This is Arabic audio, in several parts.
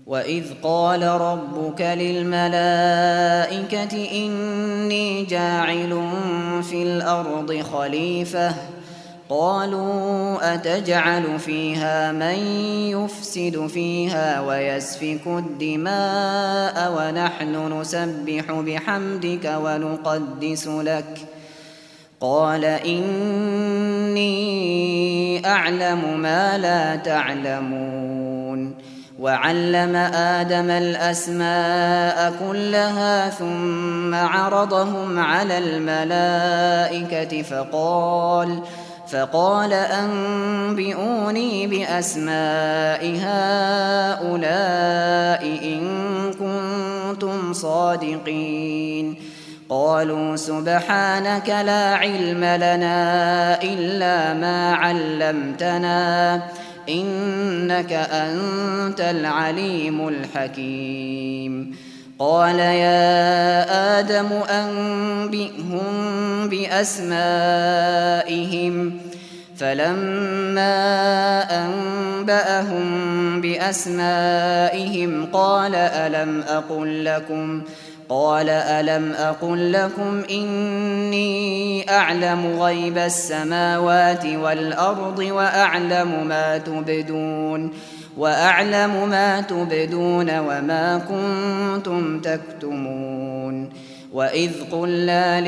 وإذ قال ربك للملائكة إني جاعل في الأرض خليفة قالوا أتجعل فيها من يفسد فيها ويسفك الدماء ونحن نسبح بحمدك ونقدس لك قال إني أعلم ما لا تعلمون وعلم آدم الأسماء كلها ثم عرضهم على الملائكة فقال أنبئوني بأسماء هؤلاء إن كنتم صادقين قالوا سبحانك لا علم لنا إلا ما علمتنا إنك أنت العليم الحكيم قال يا آدم أنبئهم بأسمائهم فلما أنبأهم بأسمائهم قال ألم أقل لكم إني أعلم غيب السماوات والأرض وأعلم ما تبدون وما كنتم تكتمون وإذ قلنا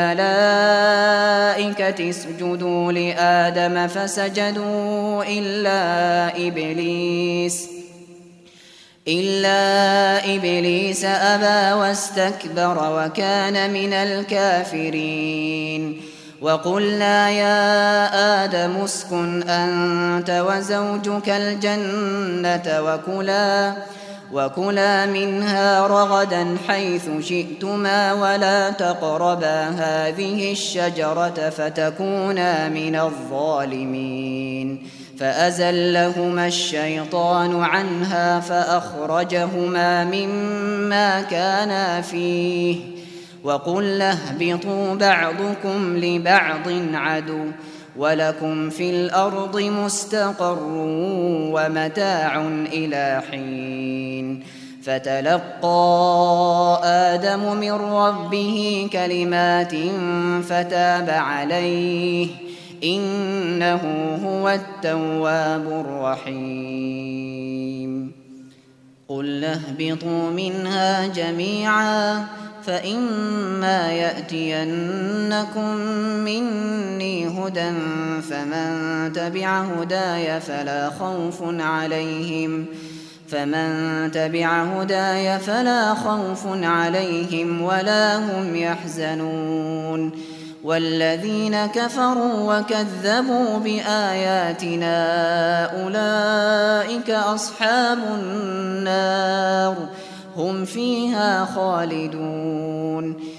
للملائكة اسجدوا لآدم فسجدوا إلا إبليس أبى واستكبر وكان من الكافرين وقلنا يا آدم اسكن أنت وزوجك الجنة وكلا منها رغدا حيث شئتما ولا تقربا هذه الشجرة فتكونا من الظالمين فأزلهما الشيطان عنها فأخرجهما مما كانا فيه وقلنا اهبطوا بعضكم لبعض عدو ولكم في الأرض مستقر ومتاع إلى حين فتلقى آدم من ربه كلمات فتاب عليه إنه هو التواب الرحيم قل اهبطوا منها جميعا فإما يأتينكم مني هدى فمن تبع هداي فلا خوف عليهم ولا هم يحزنون والذين كفروا وكذبوا بآياتنا أولئك أصحاب النار هم فيها خالدون